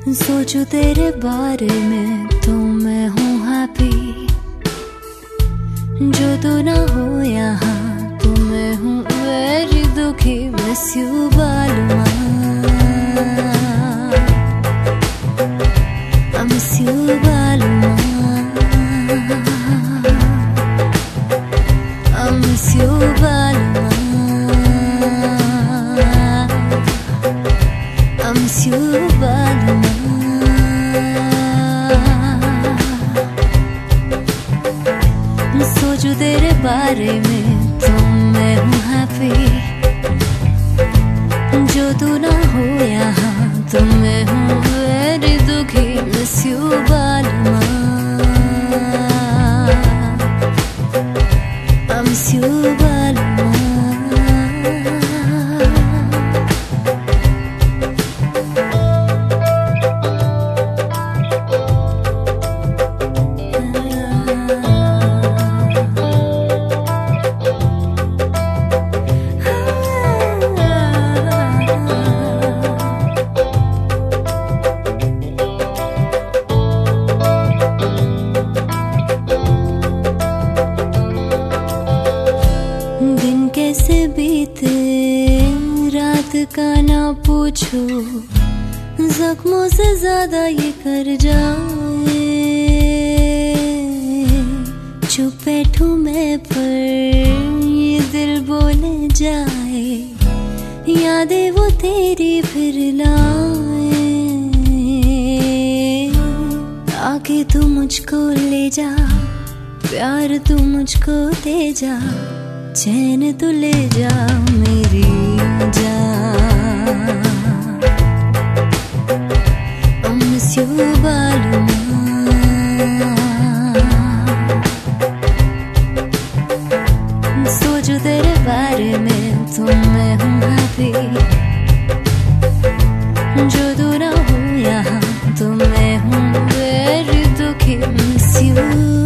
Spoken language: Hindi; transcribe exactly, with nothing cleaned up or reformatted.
सोचूं तेरे बारे में तो मैं हूँ हैप्पी। जो तू ना हो यहाँ तो मैं हूँ वेरी दुखी। Miss you Balua, I miss you Balua, I miss you Balua, I miss you Balua. सोचूं तेरे बारे में तो मैं हूँ हैप्पी। जो तू ना हो यहाँ तो मैं हूँ वेरी दुखी। Miss you Balua, I miss you Balua. कैसे बीते रात का ना पूछो, जख्मों से ज्यादा ये कर जाए। चुप बैठूं मैं पर ये दिल बोले जाए, यादें वो तेरी फिर लाए। आके तू मुझको ले जा, प्यार तू मुझको दे जा, चैन तू ले जा मेरी जान। I miss you बालुआ, सोचूं तेरे बारे में तो मैं हूँ हैप्पी। जो तू ना हो यहाँ तो मैं हूँ वेरी दुखी। Miss you